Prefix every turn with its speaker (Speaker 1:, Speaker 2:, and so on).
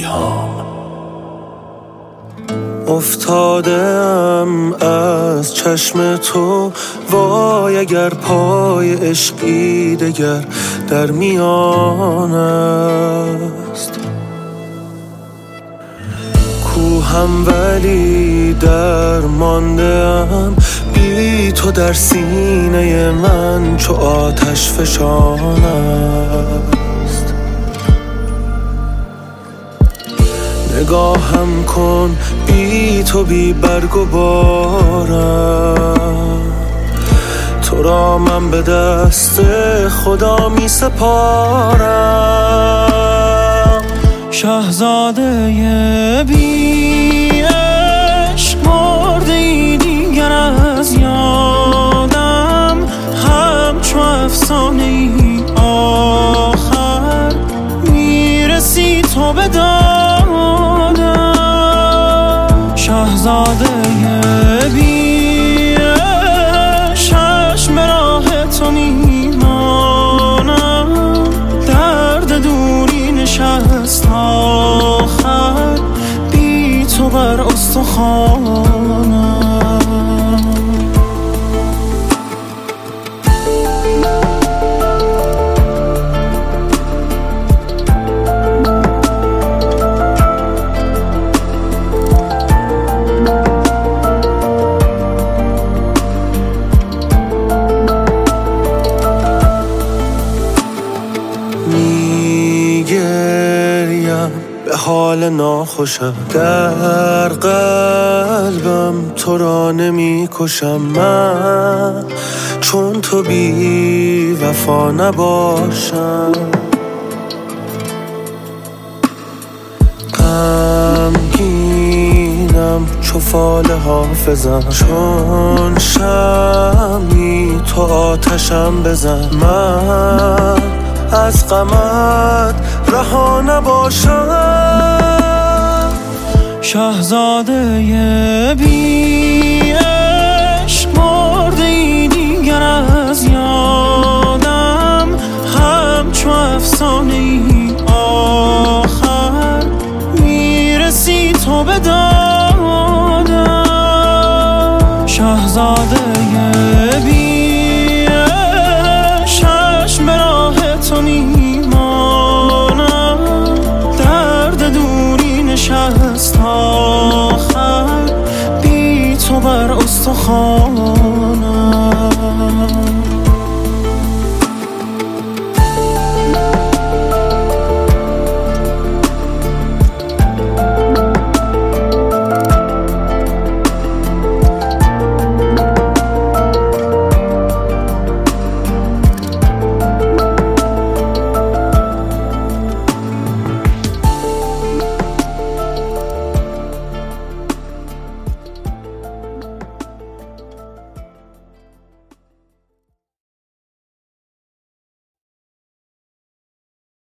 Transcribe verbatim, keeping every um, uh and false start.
Speaker 1: الهام.
Speaker 2: افتادم از چشم تو، وای اگر پای عشقی دگر در میان است. کوهم ولی درمانده‌ام، بی تو در سینه من چو آتش فشان است. نگاهم کن بی تو بی برگ و بارم، تو را من به دست خدا می سپارم.
Speaker 3: شاهزاده بی عشق مرده ای دیگر از یادم، همچو افسانه ای آخر میرسی تو به دادم. شاهزاده بی عشق چشم به راه تو میمانم، درد دوری نشست آخر بی تو بر استخوانم.
Speaker 2: میگریم به حال ناخوشم، در قلبم تو را نمی کشم. من چون تو بی وفا نباشم، غمگینم چو فال حافظم، چون شمی تو آتشم بزن. من از غمت رها نباشم.
Speaker 3: شاهزاده بی عشق مرده ای دیگر از یادم، همچو افسانه ای آخر میرسی تو به دادم. شاهزاده بی عشق چشم به راه تو میمانم، درد دوری نشست آخر بی تو بر استخوان.